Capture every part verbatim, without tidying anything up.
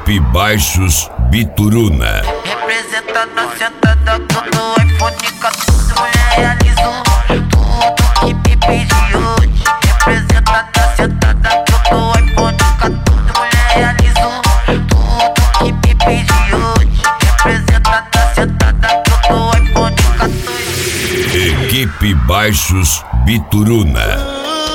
Equipe Baixos Bituruna. Representando a sentada do iPhone quatorze, mulher realizou tudo que me pediu. Representando a sentada do iPhone quatorze, mulher realizou tudo que me pediu. Representando a sentada do iPhone quatorze. Equipe Baixos Bituruna.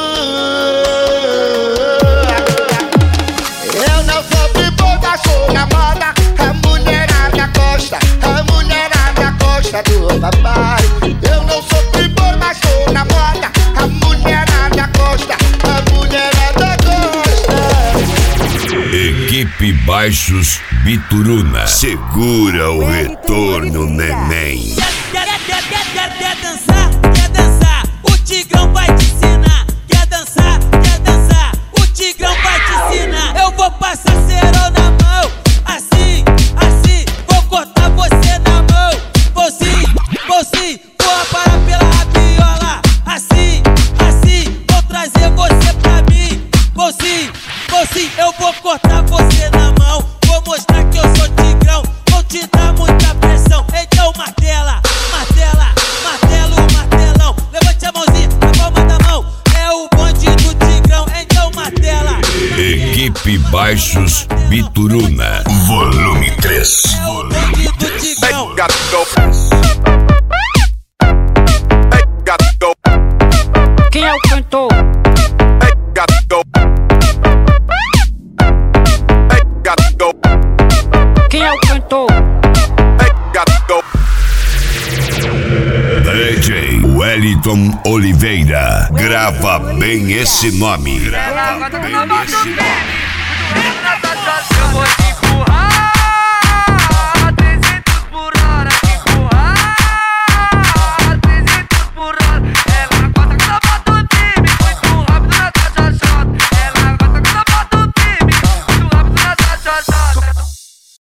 Na moda, a mulherada gosta, a mulherada gosta do papai. Eu não sou primor, mas sou na moda, a mulherada gosta, a mulherada gosta. Equipe Baixos Bituruna. Segura o retorno, neném. Quer, quer, quer, quer, quer dançar? Quer dançar? O Tigrão vai te ensinar. Quer dançar? Quer dançar? O Tigrão vai te ensinar. Eu vou passar cerol na mão. Assim, assim, vou cortar você na mão. Vou sim, vou sim, vou aparar pela rabiola. Assim, assim, vou trazer você pra mim. Vou sim, vou sim, eu vou cortar você na mão. Vou mostrar que eu sou Tigrão, vou te dar muita pressão. Então martela, martela, martelo, martelão. Levante a mãozinha na palma da mão. É o bonde do Tigrão, então martela. Equipe Baixos Bituruna. Volume três. É o bonde do Tigrão. Quem é o cantor? Quem é o cantor? D J Wellington Oliveira. Grava bem esse nome. Grava bem esse nome. Eu vou te empurrar trezentos por hora, te empurrar trezentos por hora. Ela gosta quando eu boto time, muito rápido na taxa chata. Ela gosta quando eu boto time, muito rápido na taxa chata.